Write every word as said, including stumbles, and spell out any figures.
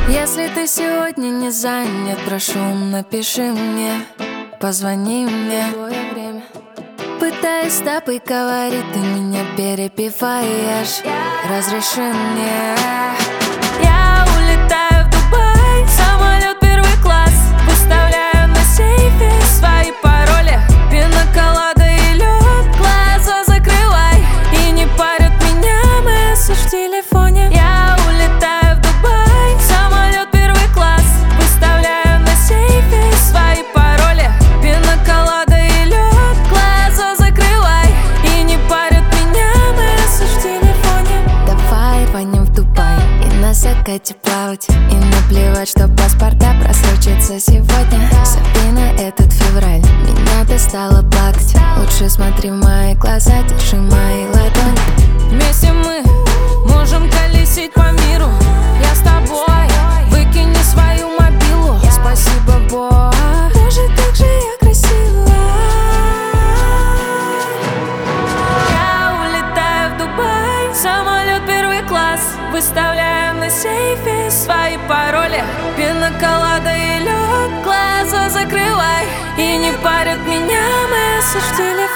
Если ты сегодня не занят, прошу, напиши мне, позвони мне. Пытаюсь с тобой говорить, ты меня перепеваешь. Разреши мне. Я улетаю в Дубай, самолет первый класс. Выставляю на сейфе свои пароли. Пинаколада и лед, глаза закрывай. И не парят меня месседж в телефоне. Я улетаю в Дубай, самолет первый класс. Выставляю на сейфе свои пароли. Пинаколада и лед, глаза закрывай. И не парят меня месседж в телефоне. Давай рванем в Дубай и на закате плавать. И наплевать, что паспорта просрочатся сегодня. Забей на этот февраль, меня ты стала плакать. Лучше смотри в мои глаза, держи мои ладони. Вместе мы можем колесить по миру. Я с тобой, выкини свою мобилу. Спасибо, Бог, боже, как же я красива. Я улетаю в Дубай, самолет первый класс. Выставляю на сейфе свои пароли. Пинаколада и лед, глаза закрывай. И не парят меня месседж в телефоне.